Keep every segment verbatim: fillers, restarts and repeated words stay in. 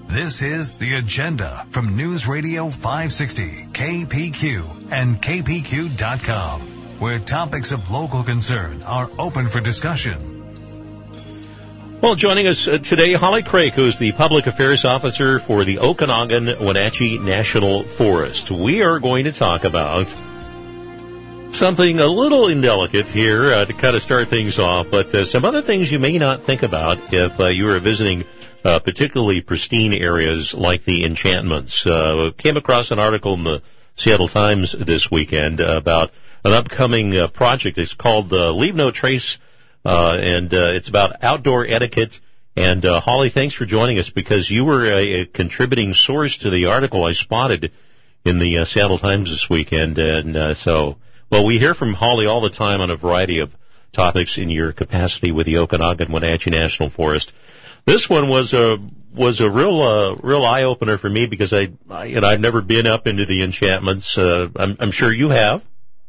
This is The Agenda from News Radio five sixty, K P Q, and K P Q dot com, where topics of local concern are open for discussion. Well, joining us today, Holly Craik, who is the Public Affairs Officer for the Okanagan-Wenatchee National Forest. We are going to talk about something a little indelicate here uh, to kind of start things off, but uh, some other things you may not think about if uh, you are visiting uh, particularly pristine areas like the Enchantments. Uh, came across an article in the Seattle Times this weekend uh, about an upcoming uh, project. It's called uh, Leave No Trace, uh, and uh, it's about outdoor etiquette. And uh, Holly, thanks for joining us because you were a, a contributing source to the article I spotted in the uh, Seattle Times this weekend. And uh, so, well, we hear from Holly all the time on a variety of topics in your capacity with the Okanagan-Wenatchee National Forest. This one was a was a real uh, real eye opener for me because I, I you know I've never been up into the Enchantments. Uh, I'm, I'm sure you have.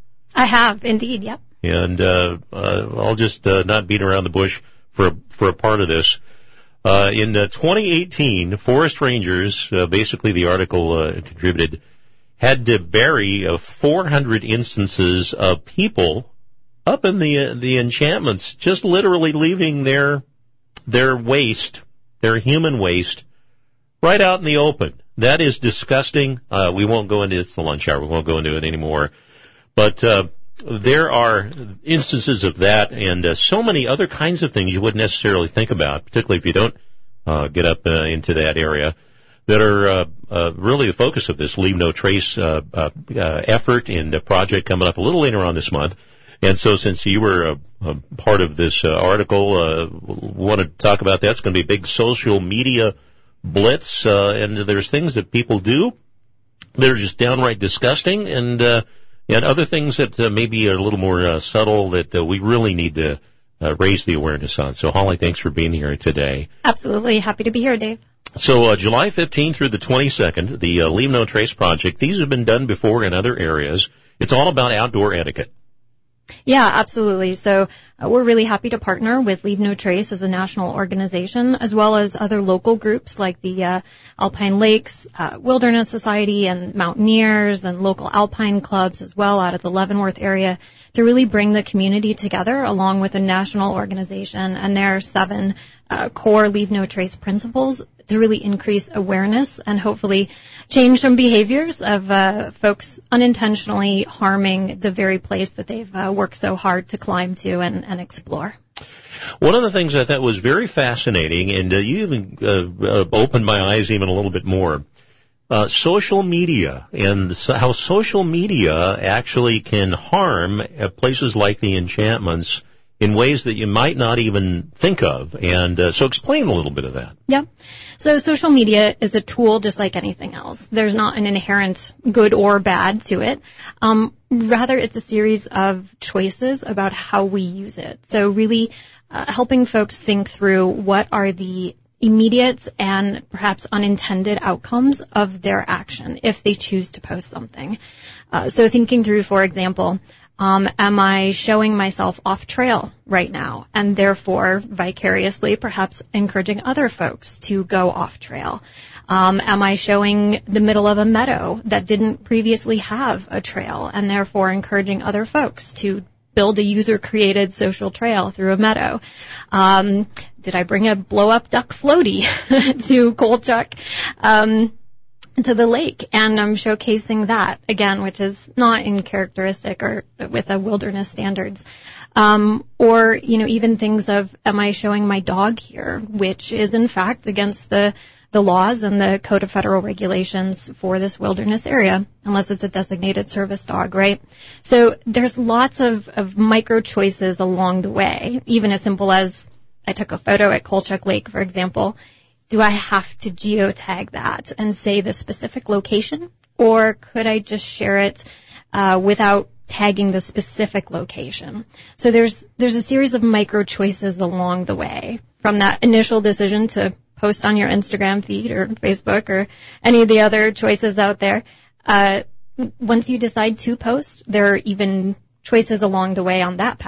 I have indeed. Yep. And uh, uh, I'll just uh, not beat around the bush for a, for a part of this. Uh, in uh, twenty eighteen, forest rangers, uh, basically the article uh, contributed, had to bury uh, four hundred instances of people up in the uh, the Enchantments, just literally leaving their their waste, their human waste, right out in the open. That is disgusting. Uh, we won't go into it. It's the lunch hour. We won't go into it anymore. But uh, there are instances of that and uh, so many other kinds of things you wouldn't necessarily think about, particularly if you don't uh, get up uh, into that area, that are uh, uh, really the focus of this Leave No Trace uh, uh, uh, effort and uh, project coming up a little later on this month. And so since you were a, a part of this uh, article, uh, want to talk about that. It's going to be a big social media blitz, uh, and there's things that people do that are just downright disgusting, and uh, and other things that uh, maybe are a little more uh, subtle that uh, we really need to uh, raise the awareness on. So, Holly, thanks for being here today. Absolutely. Happy to be here, Dave. So uh, July fifteenth through the twenty-second, the uh, Leave No Trace project, these have been done before in other areas. It's all about outdoor etiquette. Yeah, absolutely. So uh, we're really happy to partner with Leave No Trace as a national organization, as well as other local groups like the uh, Alpine Lakes uh, Wilderness Society and Mountaineers and local alpine clubs as well out of the Leavenworth area to really bring the community together along with a national organization. And there are seven uh, core Leave No Trace principles to really increase awareness and hopefully change some behaviors of uh, folks unintentionally harming the very place that they've uh, worked so hard to climb to and, and explore. One of the things I thought was very fascinating, and uh, you even uh, uh, opened my eyes even a little bit more, uh, social media and how social media actually can harm uh, places like the Enchantments in ways that you might not even think of. And uh, so explain a little bit of that. Yeah. So social media is a tool just like anything else. There's not an inherent good or bad to it. Um, rather, it's a series of choices about how we use it. So really uh, helping folks think through what are the immediate and perhaps unintended outcomes of their action if they choose to post something. Uh, so thinking through, for example, Um, am I showing myself off trail right now and therefore vicariously perhaps encouraging other folks to go off trail? Um, am I showing the middle of a meadow that didn't previously have a trail and therefore encouraging other folks to build a user-created social trail through a meadow? Um, did I bring a blow-up duck floaty to Kolchak? Um, to the lake, and I'm showcasing that again, which is not in characteristic or with a wilderness standards. Um, or, you know, even things of, am I showing my dog here, which is in fact against the, the laws and the Code of Federal Regulations for this wilderness area, unless it's a designated service dog, right? So there's lots of, of micro choices along the way, even as simple as I took a photo at Kolchak Lake, for example. Do I have to geotag that and say the specific location, or could I just share it uh, without tagging the specific location? So there's there's a series of micro choices along the way, from that initial decision to post on your Instagram feed or Facebook or any of the other choices out there. Uh, once you decide to post, there are even choices along the way on that path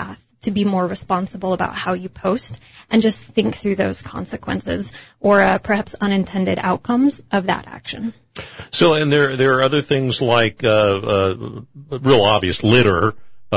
to be more responsible about how you post and just think through those consequences or uh, perhaps unintended outcomes of that action. So, and there there are other things like uh, uh, real obvious litter.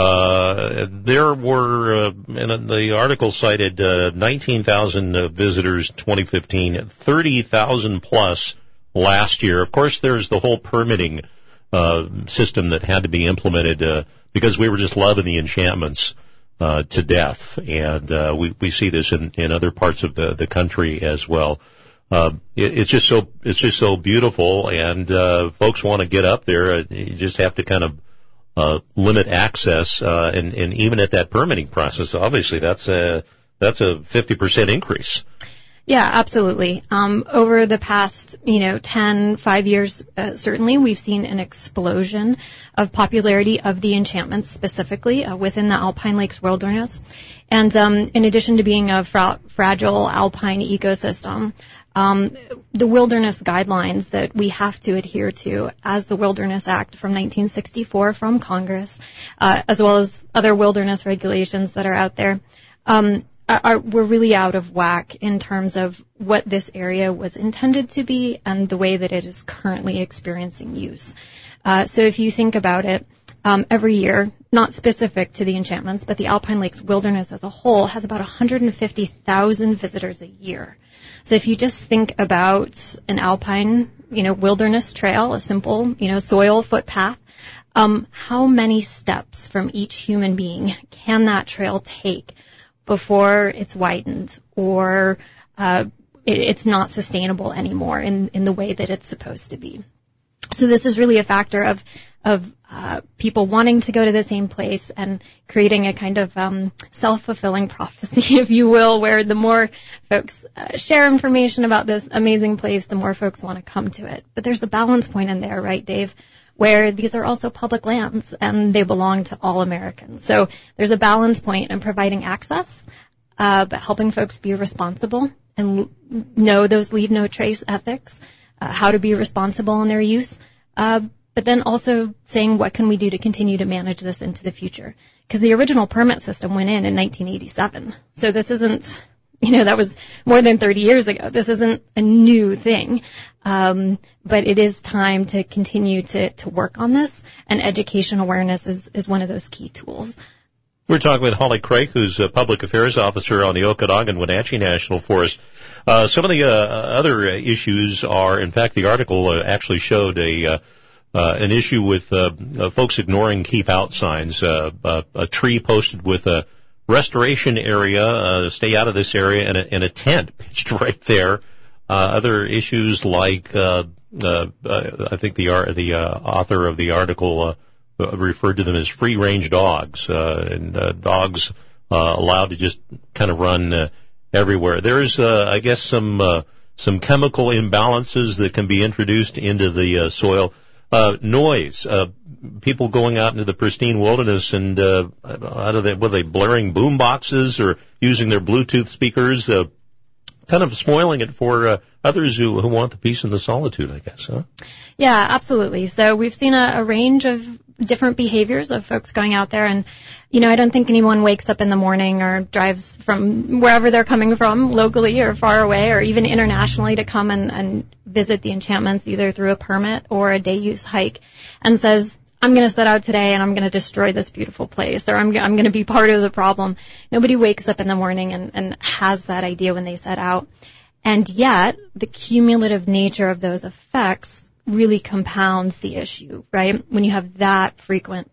Uh, there were, uh, and the article cited uh, nineteen thousand uh, visitors twenty fifteen, thirty thousand plus last year. Of course, there's the whole permitting uh, system that had to be implemented uh, because we were just loving the enchantments uh, to death, and uh, we we see this in, in other parts of the the country as well. Uh, it, it's just so it's just so beautiful, and uh, folks want to get up there. You just have to kind of Uh, limit access, uh, and, and even at that permitting process, obviously that's a, that's a fifty percent increase. Yeah, absolutely. Um, over the past, you know, ten, five years, uh, certainly we've seen an explosion of popularity of the enchantments specifically uh, within the Alpine Lakes wilderness. And, um, in addition to being a fra- fragile alpine ecosystem, Um, the wilderness guidelines that we have to adhere to as the Wilderness Act from nineteen sixty-four from Congress, uh, as well as other wilderness regulations that are out there, um, are, are, we're really out of whack in terms of what this area was intended to be and the way that it is currently experiencing use. Uh, so if you think about it, um, every year, not specific to the enchantments, but the Alpine Lakes wilderness as a whole has about one hundred fifty thousand visitors a year. So if you just think about an alpine, you know, wilderness trail, a simple, you know, soil footpath, um, how many steps from each human being can that trail take before it's widened or uh, it, it's not sustainable anymore in, in the way that it's supposed to be? So this is really a factor of of uh, people wanting to go to the same place and creating a kind of um, self-fulfilling prophecy, if you will, where the more folks uh, share information about this amazing place, the more folks want to come to it. But there's a balance point in there, right, Dave, where these are also public lands and they belong to all Americans. So there's a balance point in providing access, uh, but helping folks be responsible and l- know those leave no trace ethics, uh, how to be responsible in their use, uh, but then also saying what can we do to continue to manage this into the future? Because the original permit system went in in nineteen eighty-seven. So this isn't, you know, that was more than thirty years ago. This isn't a new thing. Um, but it is time to continue to, to work on this, and education awareness is, is one of those key tools. We're talking with Holly Craik, who's a public affairs officer on the Okanagan-Wenatchee National Forest. Uh, some of the uh, other issues are, in fact, the article uh, actually showed a uh, uh, an issue with uh, uh, folks ignoring keep out signs. Uh, uh, a tree posted with a restoration area, uh, stay out of this area, and a, and a tent pitched right there. Uh, other issues like uh, uh, uh, I think the the uh, author of the article uh, referred to them as free-range dogs, uh, and uh, dogs uh, allowed to just kind of run uh, everywhere. There's, uh, I guess, some uh, some chemical imbalances that can be introduced into the uh, soil. Uh, noise, uh, people going out into the pristine wilderness and uh, out of the, what are they, blaring boom boxes or using their Bluetooth speakers, uh, kind of spoiling it for uh, others who, who want the peace and the solitude, I guess, huh? Yeah, absolutely. So we've seen a, a range of different behaviors of folks going out there, and, you know, I don't think anyone wakes up in the morning or drives from wherever they're coming from, locally or far away or even internationally, to come and, and visit the enchantments either through a permit or a day use hike and says, I'm going to set out today and I'm going to destroy this beautiful place, or I'm, I'm going to be part of the problem. Nobody wakes up in the morning and, and has that idea when they set out. And yet the cumulative nature of those effects really compounds the issue, right? When you have that frequent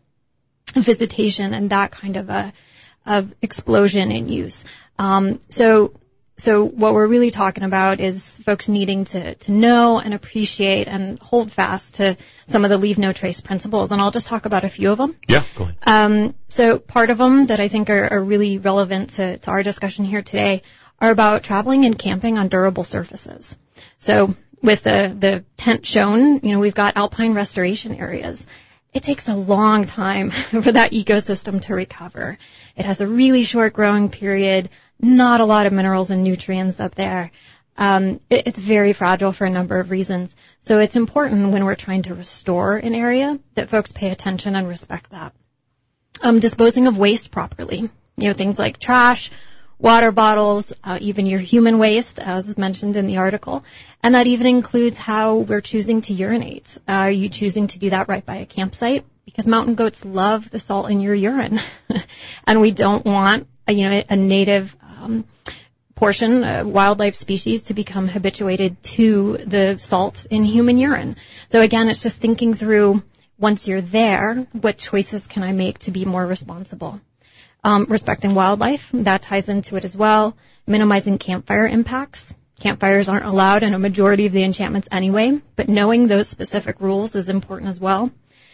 visitation and that kind of a of explosion in use. Um, so so what we're really talking about is folks needing to to know and appreciate and hold fast to some of the leave no trace principles. And I'll just talk about a few of them. Yeah, go ahead. Um, so part of them that I think are, are really relevant to, to our discussion here today are about traveling and camping on durable surfaces. So with the, the tent shown, you know, we've got alpine restoration areas. It takes a long time for that ecosystem to recover. It has a really short growing period, not a lot of minerals and nutrients up there. Um, it, it's very fragile for a number of reasons. So it's important when we're trying to restore an area that folks pay attention and respect that. Um, disposing of waste properly. You know, things like trash, water bottles, uh, even your human waste, as mentioned in the article. And that even includes how we're choosing to urinate. Uh, are you choosing to do that right by a campsite? Because mountain goats love the salt in your urine. And we don't want, a, you know, a native um, portion, a wildlife species, to become habituated to the salt in human urine. So again, it's just thinking through, once you're there, what choices can I make to be more responsible? Um, respecting wildlife, that ties into it as well. Minimizing campfire impacts. Campfires aren't allowed in a majority of the enchantments anyway, but knowing those specific rules is important as well.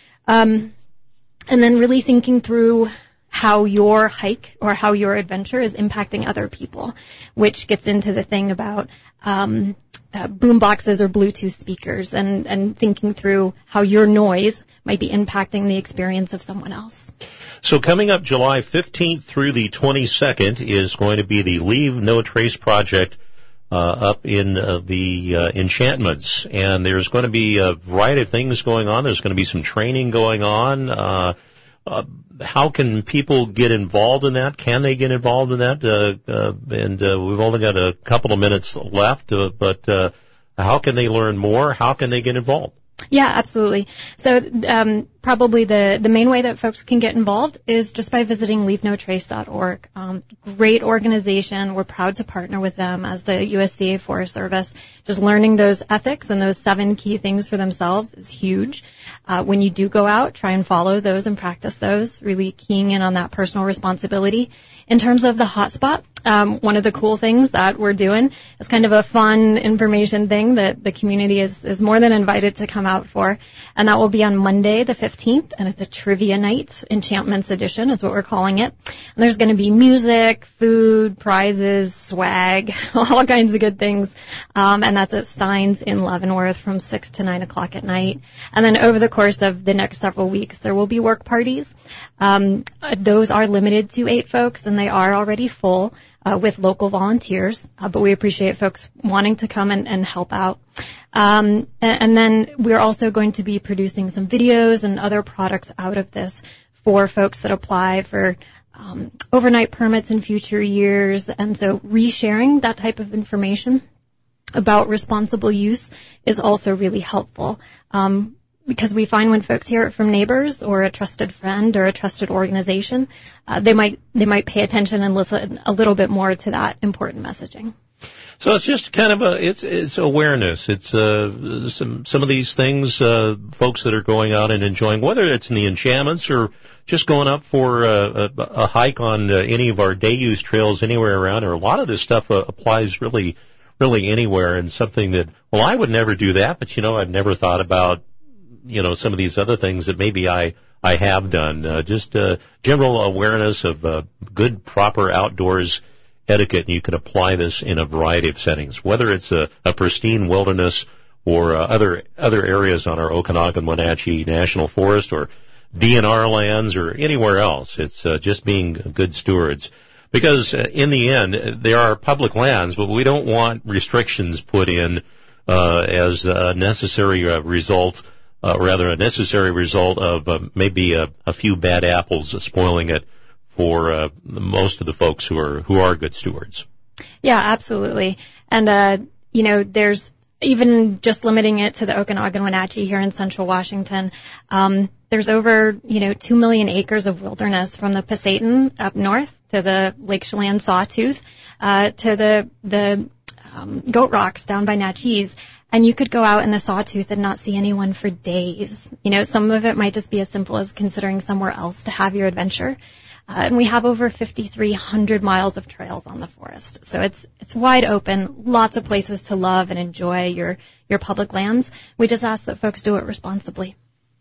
Um, and then really thinking through how your hike or how your adventure is impacting other people, which gets into the thing about um, uh, boom boxes or Bluetooth speakers, and, and thinking through how your noise might be impacting the experience of someone else. So coming up July fifteenth through the twenty-second is going to be the Leave No Trace project uh, up in uh, the uh, enchantments. And there's going to be a variety of things going on. There's going to be some training going on. Uh, uh, how can people get involved in that? Can they get involved in that? Uh, uh, and uh, we've only got a couple of minutes left, uh, but uh, how can they learn more? How can they get involved? Yeah, absolutely. So um, probably the, the main way that folks can get involved is just by visiting leave no trace dot org. Um, great organization. We're proud to partner with them as the U S D A Forest Service. Just learning those ethics and those seven key things for themselves is huge. Uh, when you do go out, try and follow those and practice those, really keying in on that personal responsibility. In terms of the hotspot, um, one of the cool things that we're doing is kind of a fun information thing that the community is, is more than invited to come out for. And that will be on Monday the fifteenth, and it's a trivia night, Enchantments Edition is what we're calling it. And there's going to be music, food, prizes, swag, all kinds of good things. Um, and that's at Stein's in Leavenworth from six to nine o'clock at night. And then over the course of the next several weeks, there will be work parties. Um, those are limited to eight folks, and they are already full uh, with local volunteers. Uh, but we appreciate folks wanting to come and, and help out. Um, and, and then we're also going to be producing some videos and other products out of this for folks that apply for um, overnight permits in future years. And so resharing that type of information about responsible use is also really helpful. Um, Because we find when folks hear it from neighbors or a trusted friend or a trusted organization, uh, they might they might pay attention and listen a little bit more to that important messaging. So it's just kind of a it's it's awareness. It's uh some some of these things uh folks that are going out and enjoying, whether it's in the enchantments or just going up for a, a, a hike on uh, any of our day use trails anywhere around. Or a lot of this stuff uh, applies really really anywhere, and something that, well, I would never do that, but you know, I've never thought about, you know, some of these other things that maybe I, I have done. Uh, just, uh, general awareness of, uh, good, proper outdoors etiquette. And you can apply this in a variety of settings, whether it's a, a pristine wilderness or, uh, other, other areas on our Okanagan-Wenatchee National Forest or D N R lands or anywhere else. It's, uh, just being good stewards. Because uh, in the end, there are public lands, but we don't want restrictions put in, uh, as a necessary uh, result Uh, rather a necessary result of uh, maybe a, a few bad apples uh, spoiling it for uh, most of the folks who are who are good stewards. Yeah, absolutely. And uh, you know, there's even just limiting it to the Okanagan-Wenatchee here in Central Washington. Um, there's over you know two million acres of wilderness from the Pasayten up north to the Lake Chelan Sawtooth uh, to the the um, Goat Rocks down by Natchez. And you could go out in the Sawtooth and not see anyone for days. You know, some of it might just be as simple as considering somewhere else to have your adventure. Uh, and we have over fifty-three hundred miles of trails on the forest. So it's it's wide open, lots of places to love and enjoy your, your public lands. We just ask that folks do it responsibly.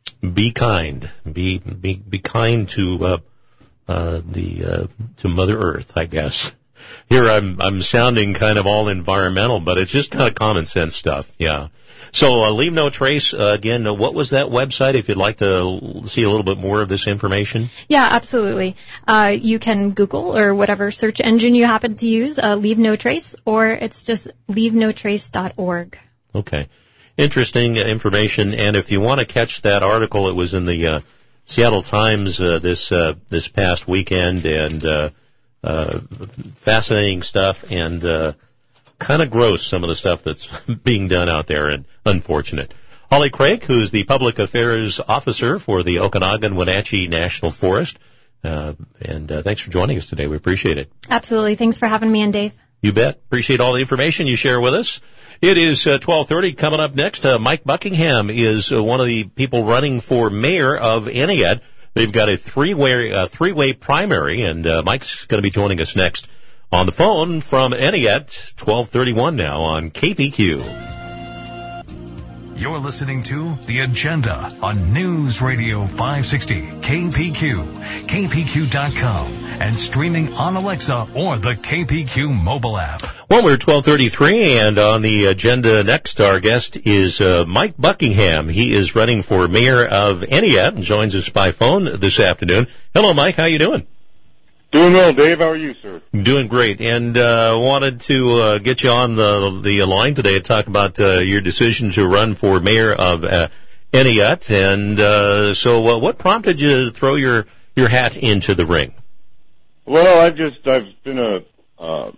Be kind. Be be be kind to uh, uh, the uh, to Mother Earth, I guess. Here I'm I'm sounding kind of all environmental, but it's just kind of common sense stuff. Yeah. So uh, Leave No Trace, uh, again, uh, what was that website if you'd like to see a little bit more of this information? Yeah, absolutely. Uh, you can Google or whatever search engine you happen to use, uh, Leave No Trace, or it's just leave no trace dot org. Okay. Interesting information. And if you want to catch that article, it was in the uh, Seattle Times uh, this uh, this past weekend, and uh, uh, fascinating stuff and uh, kind of gross, some of the stuff that's being done out there, and unfortunate. Holly Craig, who's the Public Affairs Officer for the Okanagan-Wenatchee National Forest. Uh, and uh, thanks for joining us today. We appreciate it. Absolutely. Thanks for having me in, Dave. You bet. Appreciate all the information you share with us. It is uh, twelve thirty. Coming up next, uh, Mike Buckingham is uh, one of the people running for mayor of Entiat. They've got a three-way uh, three-way primary, and uh, Mike's going to be joining us next on the phone from Entiat, twelve thirty-one now on K P Q. You're listening to The Agenda on News Radio five sixty, K P Q, K P Q dot com, and streaming on Alexa or the K P Q mobile app. Well, we're twelve thirty-three, and on the agenda next, our guest is uh, Mike Buckingham. He is running for mayor of Entiat and joins us by phone this afternoon. Hello, Mike. How you doing? Doing well, Dave. How are you, sir? Doing great, and uh, wanted to uh, get you on the the line today to talk about uh, your decision to run for mayor of uh, Entiat. And uh, so, uh, what prompted you to throw your your hat into the ring? Well, I've just I've been a, uh,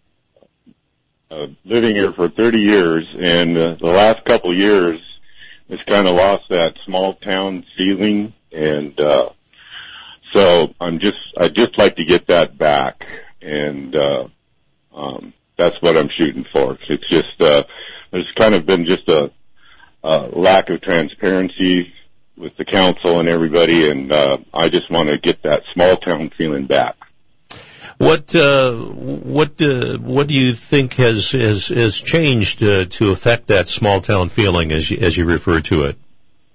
uh, living here for thirty years, and uh, the last couple of years, it's kind of lost that small town feeling, and uh, so I'm just I'd just like to get that back, and uh, um, that's what I'm shooting for. It's just uh, there's kind of been just a, a lack of transparency with the council and everybody, and uh, I just want to get that small town feeling back. What uh, what uh, what do you think has has, has changed uh, to affect that small town feeling, as you, as you refer to it?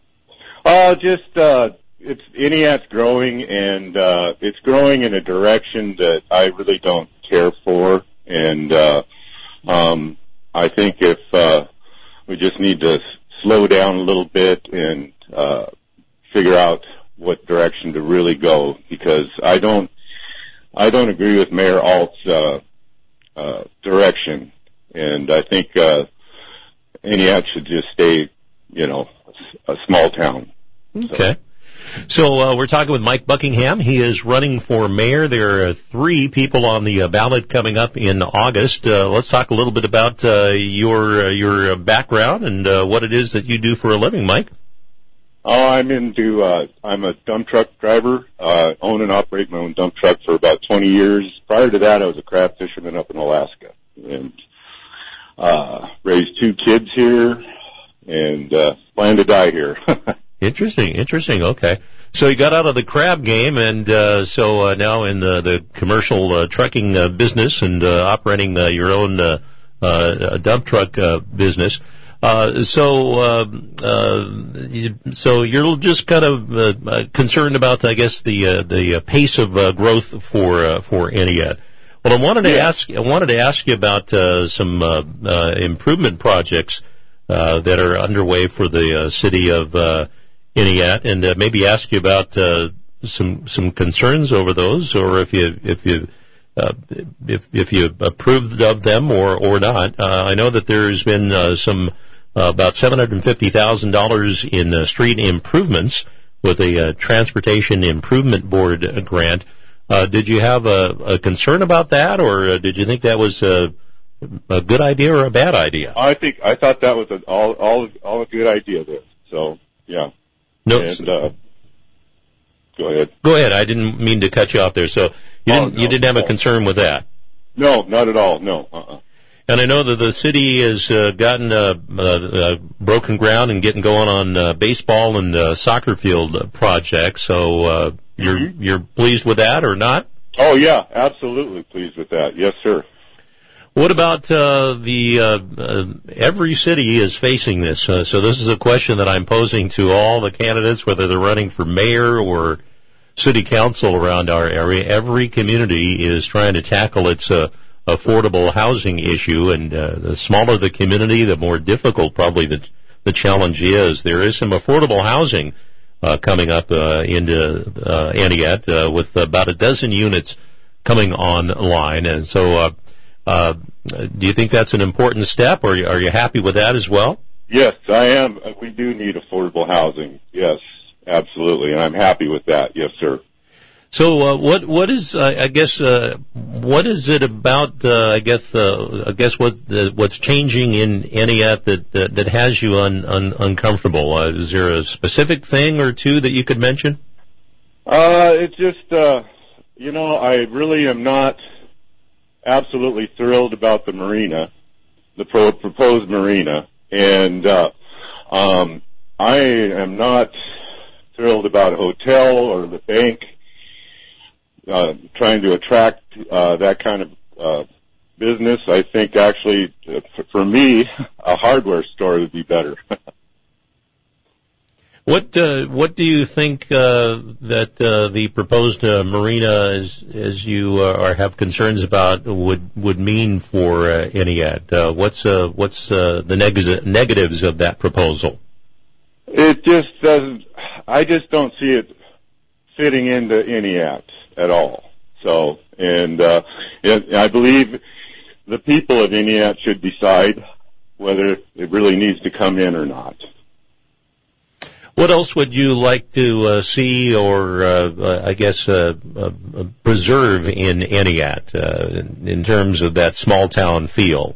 Uh, just uh, it's Entiat's growing, and uh, it's growing in a direction that I really don't care for, and uh, um, I think if uh, we just need to s- slow down a little bit and uh, figure out what direction to really go, because I don't. I don't agree with Mayor Alt's uh, uh, direction, and I think uh, Entiat should just stay, you know, a small town. Okay. So uh, we're talking with Mike Buckingham. He is running for mayor. There are three people on the uh, ballot coming up in August. Uh, let's talk a little bit about uh, your uh, your background and uh, what it is that you do for a living, Mike. Oh, I'm into, uh, I'm a dump truck driver, uh, own and operate my own dump truck for about twenty years. Prior to that, I was a crab fisherman up in Alaska, and, uh, raised two kids here, and, uh, plan to die here. Interesting, interesting, okay. So you got out of the crab game, and, uh, so, uh, now in the, the commercial, uh, trucking, uh, business and, uh, operating, uh, your own, uh, uh, dump truck, uh, business. Uh, so, uh, uh, you, so you're just kind of uh, uh, concerned about, I guess, the uh, the uh, pace of uh, growth for uh, for Entiat. Well, I wanted to yeah. ask, I wanted to ask you about uh, some uh, uh, improvement projects uh, that are underway for the uh, city of uh, Entiat, and uh, maybe ask you about uh, some some concerns over those, or if you if you. Uh, if if you approved of them or or not. Uh, I know that there's been uh, some uh, about seven hundred fifty thousand dollars in uh, street improvements with a uh, Transportation Improvement Board grant. Uh, did you have a, a concern about that, or uh, did you think that was a, a good idea or a bad idea? I think I thought that was a, all all all a good idea there. So yeah. No. And, uh, go ahead. Go ahead. I didn't mean to cut you off there. So you oh, didn't no, you didn't have no. a concern with that? No, not at all. No. Uh-uh. And I know that the city has uh, gotten uh, uh, uh, broken ground and getting going on uh, baseball and uh, soccer field projects. So uh, you're Mm-hmm. you're pleased with that or not? Oh yeah, absolutely pleased with that. Yes, sir. What about uh, the uh, uh, every city is facing this? Uh, so this is a question that I'm posing to all the candidates, whether they're running for mayor or city council around our area. Every community is trying to tackle its uh, affordable housing issue, and uh, the smaller the community, the more difficult probably the, the challenge is. There is some affordable housing uh, coming up uh, into uh, Entiat uh, with about a dozen units coming online, and so uh, uh, do you think that's an important step, or are you happy with that as well? Yes, I am. We do need affordable housing. Yes, absolutely, and I'm happy with that. Yes, sir. So, uh, what what is uh, I guess uh, what is it about? Uh, I guess uh, I guess what uh, what's changing in Entiat that that, that has you un, un, uncomfortable? Uh, is there a specific thing or two that you could mention? Uh, it's just uh, you know, I really am not absolutely thrilled about the marina, the pro- proposed marina, and uh, um, I am not thrilled about a hotel or the bank. Uh, trying to attract uh, that kind of uh, business. I think actually, uh, for me, a hardware store would be better. What uh, what do you think uh, that uh, the proposed uh, marina, as as you uh, are have concerns about, would would mean for uh, Entiat? Uh, what's uh, what's uh, the neg- negatives of that proposal? It just doesn't. I just don't see it fitting into Entiat at all. So, and uh, it, I believe the people of Entiat should decide whether it really needs to come in or not. What else would you like to uh, see or, uh, uh, I guess, uh, uh, preserve in Entiat uh, in, in terms of that small town feel?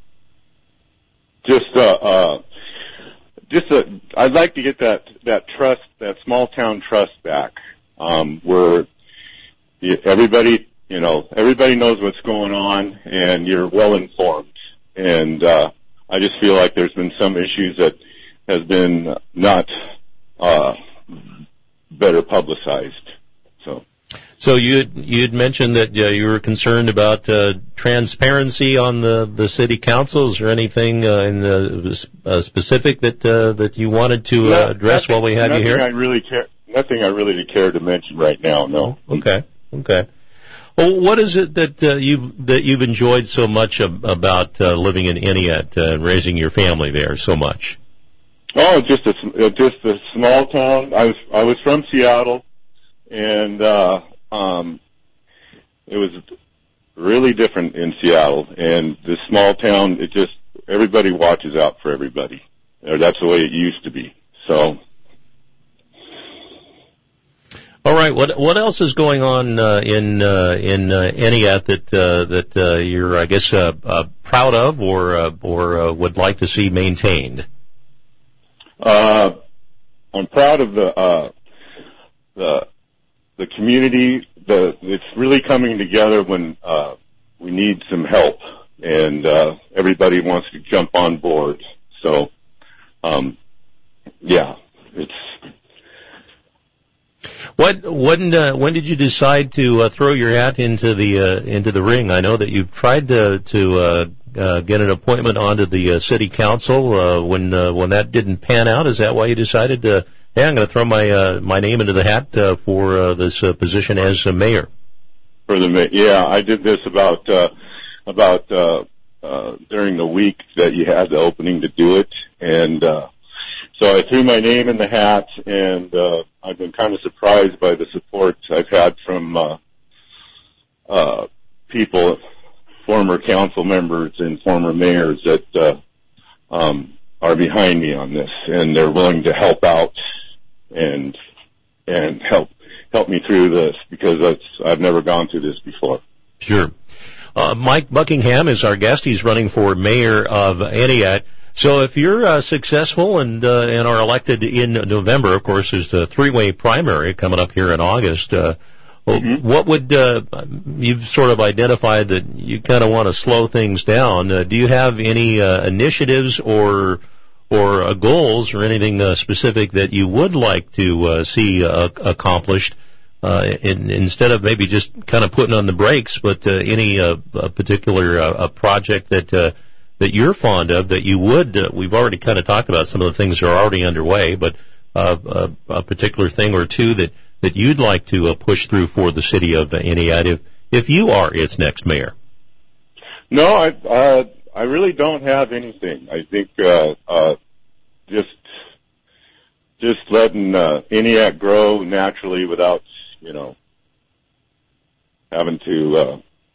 Just, uh, uh, just, a, I'd like to get that that trust, that small town trust back, um, where everybody, you know, everybody knows what's going on, and you're well informed. And uh, I just feel like there's been some issues that has been not uh, better publicized. So, so you you'd mentioned that uh, you were concerned about uh, transparency on the, the city council. Is there anything uh, in the uh, specific that uh, that you wanted to uh, address nothing, while we had you here? I really care. Nothing I really care to mention right now. No. Okay. Okay. Well, what is it that uh, you've that you've enjoyed so much ab- about uh, living in Entiat uh, and raising your family there so much? Oh, just a just a small town. I was I was from Seattle, and uh, um, it was really different in Seattle. And this small town, it just everybody watches out for everybody. Or that's the way it used to be. So. All right. What what else is going on uh, in uh, in uh, Entiat that uh, that uh, you're, I guess, uh, uh, proud of or uh, or uh, would like to see maintained? Uh, I'm proud of the uh, the the community. The it's really coming together when uh, we need some help, and uh, everybody wants to jump on board. So, um, yeah, it's. What when uh, when did you decide to uh, throw your hat into the uh, into the ring? I know that you've tried to to uh, uh, get an appointment onto the uh, city council. Uh, when uh, when that didn't pan out, is that why you decided to? Hey, I'm going to throw my uh, my name into the hat uh, for uh, this uh, position as uh, mayor. For the mayor, yeah, I did this about uh, about uh, uh, during the week that you had the opening to do it, and. Uh, So I threw my name in the hat, and uh, I've been kind of surprised by the support I've had from uh, uh, people, former council members and former mayors that uh, um, are behind me on this, and they're willing to help out and and help help me through this because that's, I've never gone through this before. Sure. Uh, Mike Buckingham is our guest. He's running for mayor of Entiat. So if you're uh, successful and uh, and are elected in November, of course, there's the three-way primary coming up here in August. Uh, mm-hmm. What would uh, you've sort of identified that you kind of want to slow things down? Uh, do you have any uh, initiatives or or uh, goals or anything uh, specific that you would like to uh, see uh, accomplished? Uh, in, instead of maybe just kind of putting on the brakes, but uh, any uh, a particular uh, a project that uh, that you're fond of, that you would, uh, we've already kind of talked about some of the things that are already underway, but uh, a, a particular thing or two that, that you'd like to uh, push through for the city of uh, Entiat if, if you are its next mayor. No, I uh, I really don't have anything. I think uh, uh, just just letting uh, Entiat grow naturally without, you know, having to uh,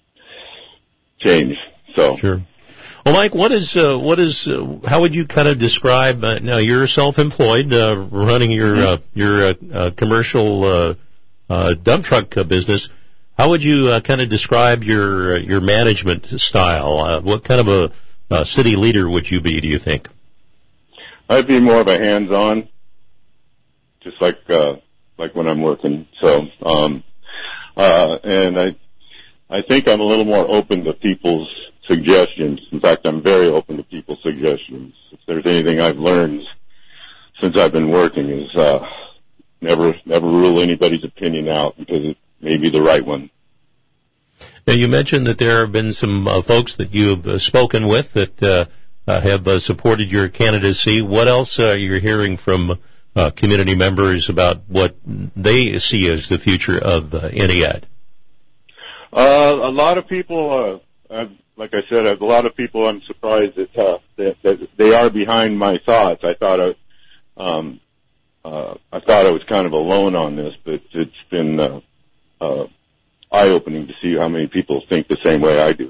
change. So sure. Well, Mike, what is uh, what is uh, how would you kind of describe? Uh, now, you're self-employed, uh, running your uh, your uh, uh, commercial uh, uh, dump truck uh, business. How would you uh, kind of describe your uh, your management style? Uh, what kind of a uh, city leader would you be, do you think? I'd be more of a hands-on, just like uh, like when I'm working. So, um, uh, and I I think I'm a little more open to people's suggestions. In fact, I'm very open to people's suggestions. If there's anything I've learned since I've been working is uh, never never rule anybody's opinion out because it may be the right one. Now, you mentioned that there have been some uh, folks that you've uh, spoken with that uh, uh, have uh, supported your candidacy. What else are uh, you hearing from uh, community members about what they see as the future of uh, Entiat? Uh, a lot of people, uh, I've, like I said, I've, a lot of people I'm surprised that, uh, that, that they are behind my thoughts. I thought I, um, uh, I thought I was kind of alone on this, but it's been uh, uh, eye-opening to see how many people think the same way I do.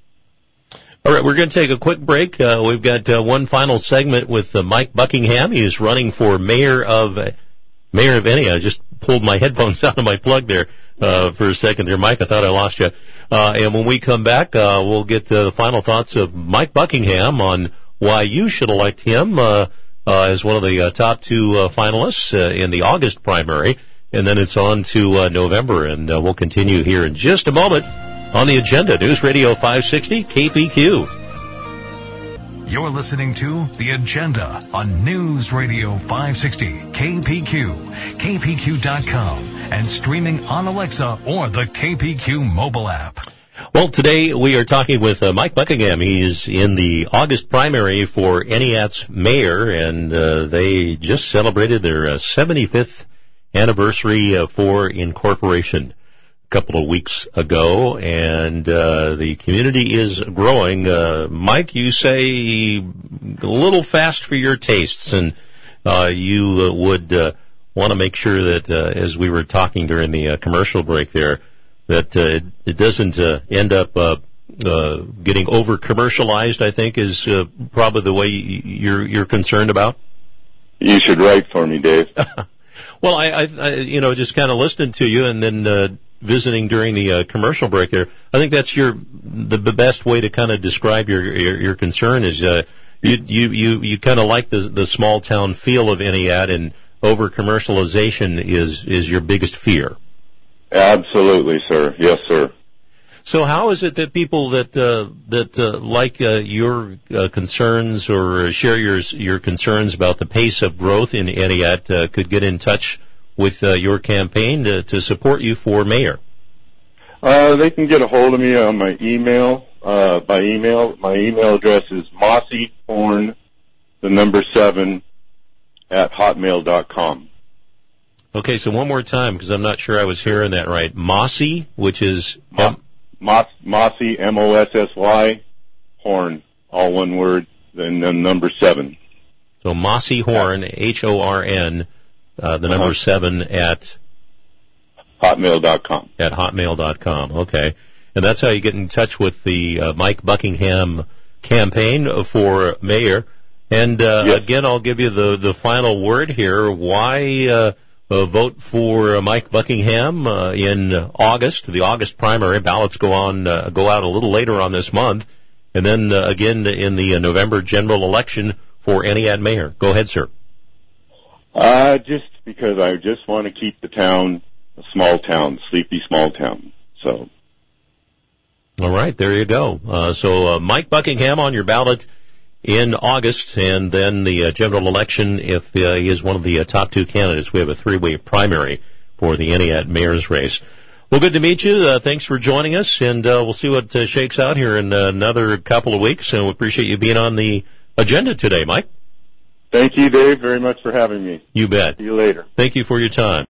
All right, we're going to take a quick break. Uh, we've got uh, one final segment with uh, Mike Buckingham. He is running for mayor of uh, mayor of Entiat. I just pulled my headphones out of my plug there uh, for a second there, Mike. I thought I lost you. Uh, and when we come back, uh, we'll get uh, the final thoughts of Mike Buckingham on why you should elect him uh, uh, as one of the uh, top two uh, finalists uh, in the August primary. And then it's on to uh, November, and uh, we'll continue here in just a moment on the agenda. News Radio five sixty K P Q. You're listening to The Agenda on News Radio five sixty K P Q, K P Q dot com, and streaming on Alexa or the K P Q mobile app. Well, today we are talking with uh, Mike Buckingham. He's in the August primary for Entiat's mayor, and uh, they just celebrated their uh, seventy-fifth anniversary uh, for incorporation a couple of weeks ago, and uh, the community is growing. Uh, Mike, you say a little fast for your tastes, and uh, you uh, would uh, want to make sure that, uh, as we were talking during the uh, commercial break there, that uh, it, it doesn't uh, end up uh, uh, getting over-commercialized, I think, is uh, probably the way you're, you're concerned about. You should write for me, Dave. Well, I, I, I, you know, just kind of listening to you and then uh, visiting during the uh, commercial break there, I think that's your the, the best way to kind of describe your your, your concern is uh, you you you, you kind of like the the small town feel of Entiat, and over commercialization is is your biggest fear. Absolutely, sir. Yes, sir. So how is it that people that uh, that uh, like uh, your uh, concerns or share your your concerns about the pace of growth in Entiat uh, could get in touch with uh, your campaign to, to support you for mayor? Uh, they can get a hold of me on my email. Uh, by email, my email address is mossyhorn, the number seven, at hotmail dot com. Okay, so one more time because I'm not sure I was hearing that right. Mossy, which is Mo- Moss, Mossy, M O S S Y, Horn, all one word, then the number seven. So Mossy Horn, H O R N, uh, the number uh-huh. seven at hotmail dot com. At hotmail dot com, okay. And that's how you get in touch with the uh, Mike Buckingham campaign for mayor. And uh, yes. Again, I'll give you the, the final word here. Why uh, uh, vote for uh, Mike Buckingham uh, in August? The August primary ballots go on uh, go out a little later on this month, and then uh, again in the uh, November general election for Entiat mayor. Go ahead, sir. Uh, just because I just want to keep the town a small town, sleepy small town. So. All right, there you go. Uh, so uh, Mike Buckingham on your ballot in August, and then the uh, general election if uh, he is one of the uh, top two candidates. We have a three-way primary for the Entiat mayor's race. Well, good to meet you. Uh, thanks for joining us, and uh, we'll see what uh, shakes out here in uh, another couple of weeks, and we appreciate you being on the agenda today, Mike. Thank you, Dave, very much for having me. You bet. See you later. Thank you for your time.